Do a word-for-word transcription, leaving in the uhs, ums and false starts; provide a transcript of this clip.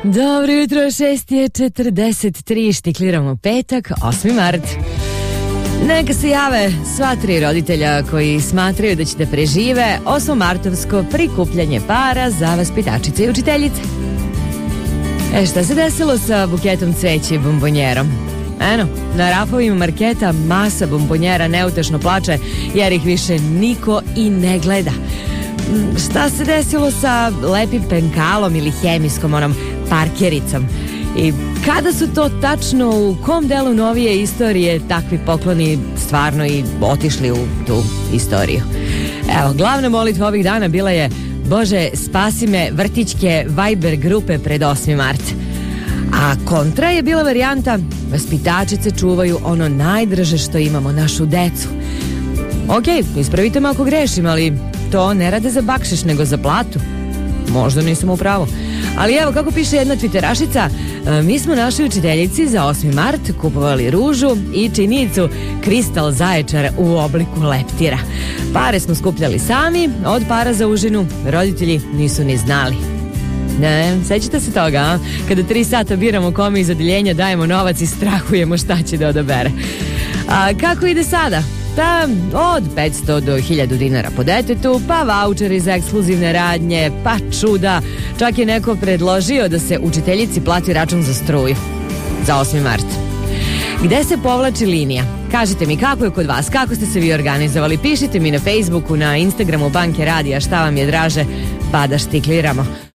Dobro jutro, šest je četrdeset tri, štikliramo petak, osmi mart. Neka se jave sva tri roditelja koji smatraju da će da prežive osmomartovsko prikupljanje para za vaspitačice i učiteljice. E, šta se desilo sa buketom cveća i bombonjerom? Eno, na rafovima marketa masa bombonjera neutešno plače jer ih više niko i ne gleda. Šta se desilo sa lepim penkalom ili hemijskom onom parkericom? I kada su to tačno, u kom delu novije istorije takvi pokloni stvarno i otišli u tu istoriju? Evo, glavna molitva ovih dana bila je: Bože, spasi me vrtićke Viber grupe pred osmi mart. A kontra je bila varijanta: vaspitačice čuvaju ono najdraže što imamo, našu decu. Ok, ispravite me ako grešim, ali to ne rade za bakšiš nego za platu. Možda nisam u pravu. Ali evo kako piše jedna twitterašica: mi smo našoj učiteljici za osmi mart kupovali ružu i činicu Kristal Zaječar u obliku leptira. Pare smo skupljali sami, od para za užinu roditelji nisu ni znali. Ne, sećate se toga, a? Kada tri sata biramo kome iz odeljenja dajemo novac i strahujemo šta će da odabere. A kako ide sada? Pa od petsto do hiljadu dinara po detetu, pa vaučeri za ekskluzivne radnje, pa čuda. Čak je neko predložio da se učiteljici plati račun za struju za osmi mart. Gde se povlači linija? Kažite mi kako je kod vas, kako ste se vi organizovali. Pišite mi na Facebooku, na Instagramu Banke Radija šta vam je draže, pa da štikliramo.